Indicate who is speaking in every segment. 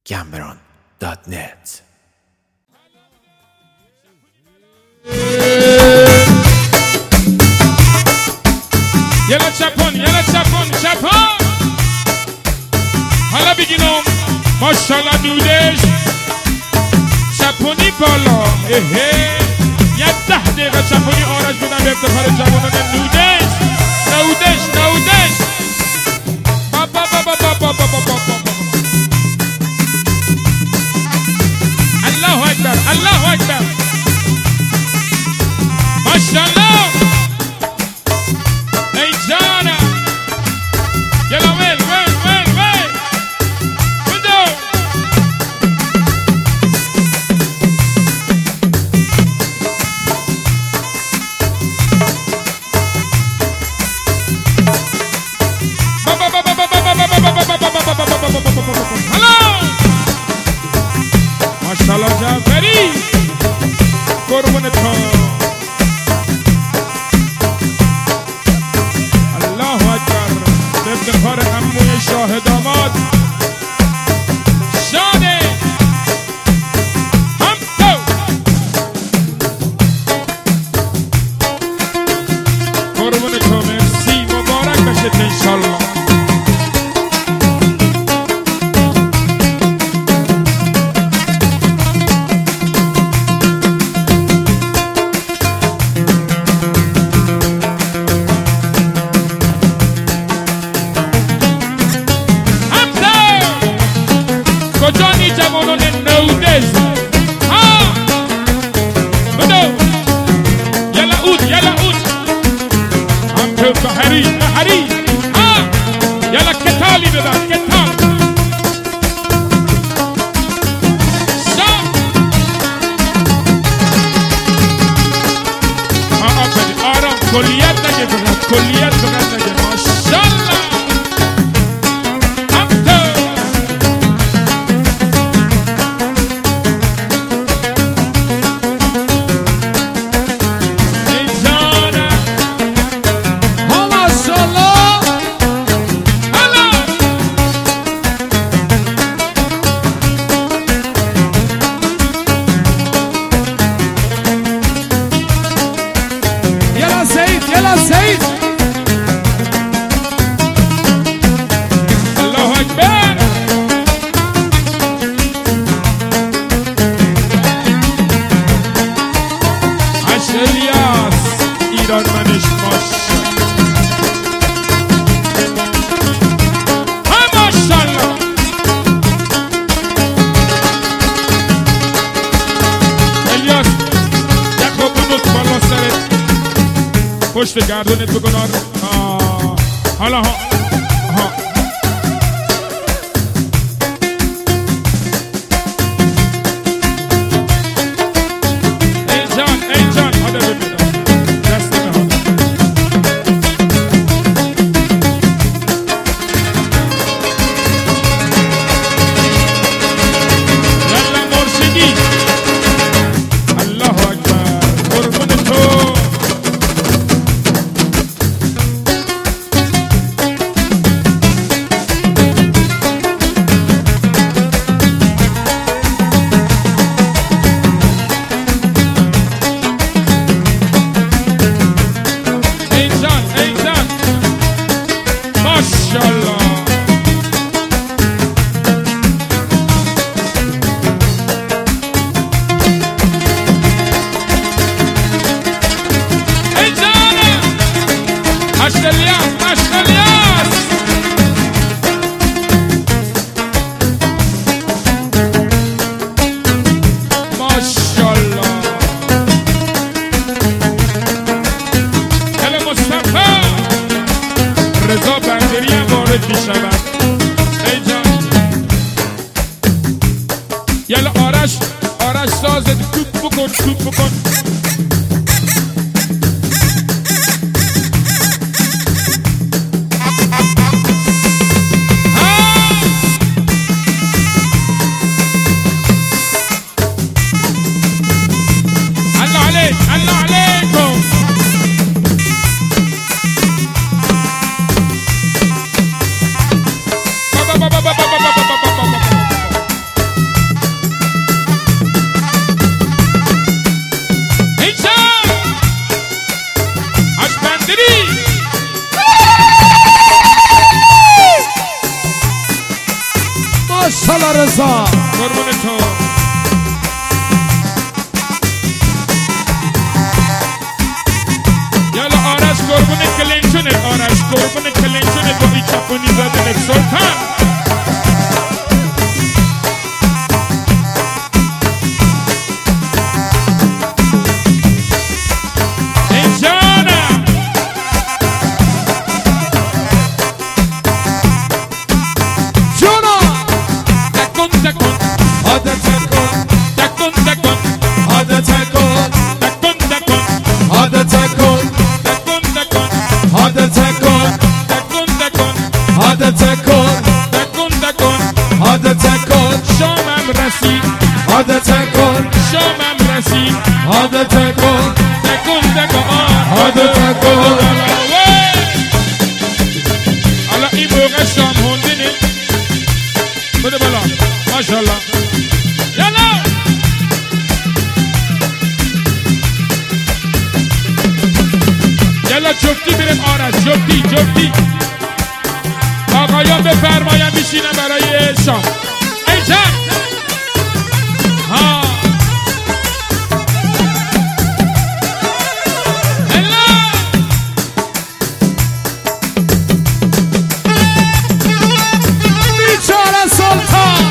Speaker 1: Gamberon.net.
Speaker 2: یلا چپون حالا بگینم ماشالله دودش چپونی بالا یه 10 دقیقه چپونی آرش بدم به افتخار جوانان نودش الله اکبر ماشالله ای جانم یلا ویل بدو ماشالله جعفری قربون تو الله اکبر به افتخار عموی شاه داماد شانه هم تو قربون تو مرسی مبارک بشه انشالله کجانی جوانان نودش ها بدو یلا اود هم تو بحری ها یلا کتالی بدن کتال آرام کلیت نگه ماشالله سعید الله اکبر الیاس ایران منش ماشالله الیاس یک بودوت بالا سرت پشت گردونت بکنار حالا ها ای جان حالا ببینم دست نمیاد یلا مرشدی الله اکبر قربون تو رضا بندری هم وارد می شود ای جان یلا آرش سازت کوب بکن الله علیکم
Speaker 1: ماشاءالله رضا
Speaker 2: قربون تو یالا آرش قربون کلینچونه آرش قربون کلینچونه با ای چپونی زدن سلطان جفتی بریم آرش جفتی آقایان بفرمایم بشینم برای شام ای جان ها
Speaker 1: بیچاره سلطان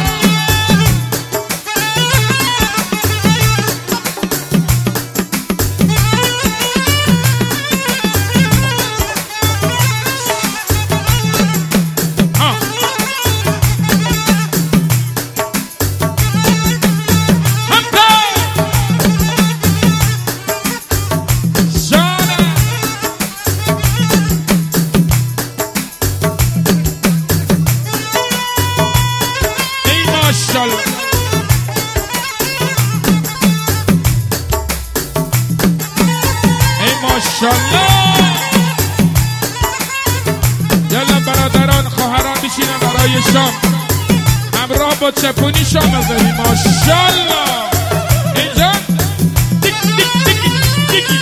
Speaker 2: یالا برادران خواهران بشینن برای شام همراه با چپونی شام بزنیم ماشالله اینجا دیک دیک دیک دیکی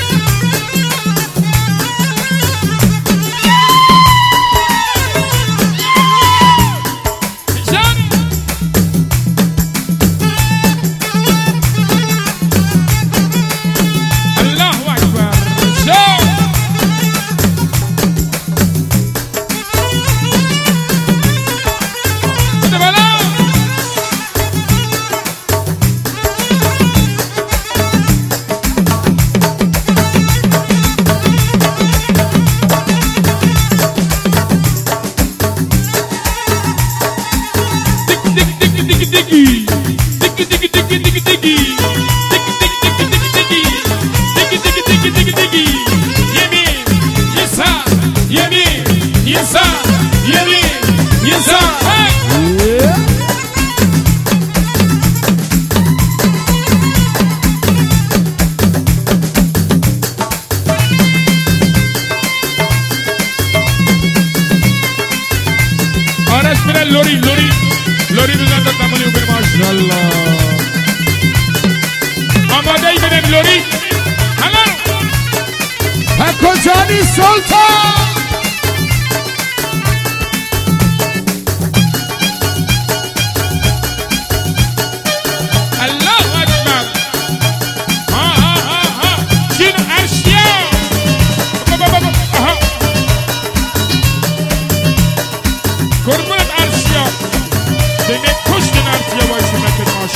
Speaker 2: لوری بزن در دمونی اوبر ماشالله آماده ای بریم لوری هلو
Speaker 1: پکو جانی سلطان
Speaker 2: الله اکبر ها چین ارشیا قربونت ارشیا دیگه پشت ارشیا باشی مکن ماش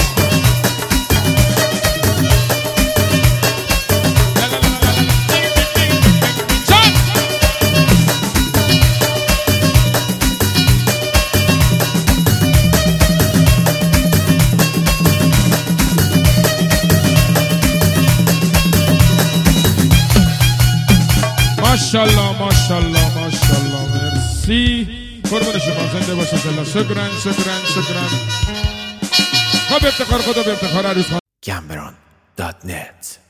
Speaker 2: ماشالله ماشالله ماشالله مرسی قربون شما زنده باشه الله شکران خب افتخار خدا به افتخار عروس
Speaker 3: Cameron.net